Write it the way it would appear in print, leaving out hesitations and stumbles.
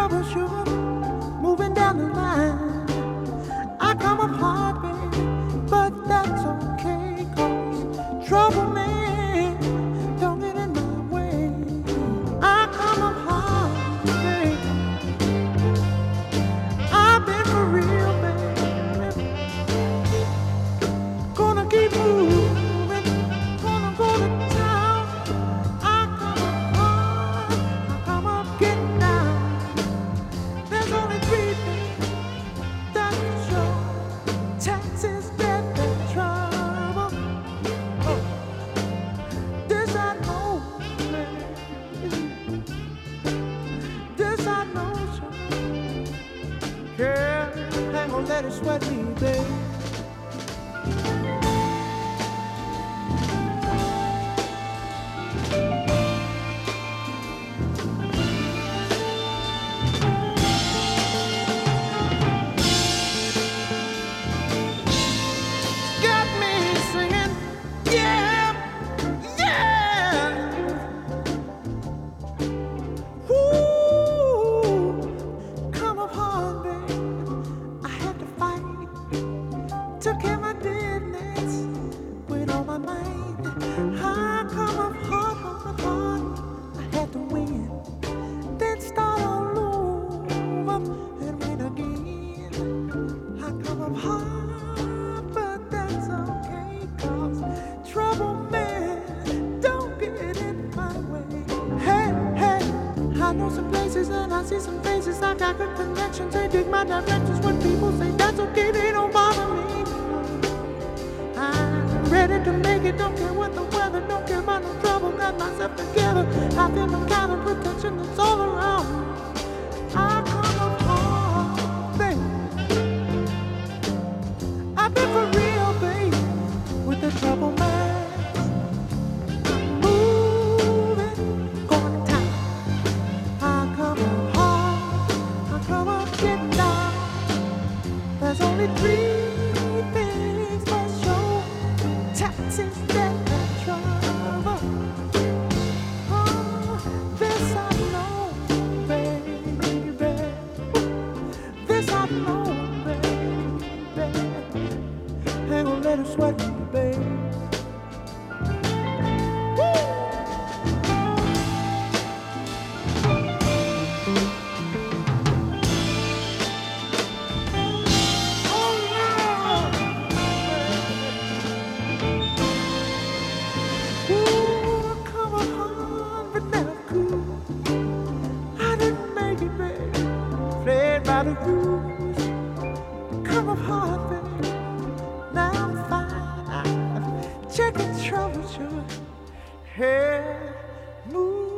trouble, sugar, moving down the line. I come up hard, baby, but that's okay, 'cause trouble, man, don't get in my way. I come up hard, baby. I've been for real, baby. Gonna keep moving, gonna go to town. I come up hard, I come up getting down. There's only three things that can show: taxes, death, and trouble. Oh, this I know, baby. This I know, sure. Girl, ain't gonna let it sweat me, baby. Got me singing, yeah, yeah. Ooh, come up hard, baby. I had to fight, took care of my business with all my might. I come up hard, hard. I had to win, then start all over and win again. I come up hard, but that's okay, 'cause trouble, man, don't get in my way. Hey, hey, I know some places and I see some faces. I got good connections, they dig my directions. When people say that's okay, they don't bother me. I'm ready to make it, don't care what the weather, don't care about no trouble. Got myself together, I feel the kind of protection that's all around me. I come up hard, baby. I've been for real, baby, with the trouble, man. I'm moving, going to town. I come up hard, I come up getting down. There's only three things for sure: taxes, death, and trouble. Oh, this I know, baby. This I know, baby. Ain't gonna let it sweat me, baby. Ooh, come up hard, but never cool. I didn't make it, baby. Played by the rules. Come up hard, baby. Now I'm fine. Checking trouble, sure. Hey, move.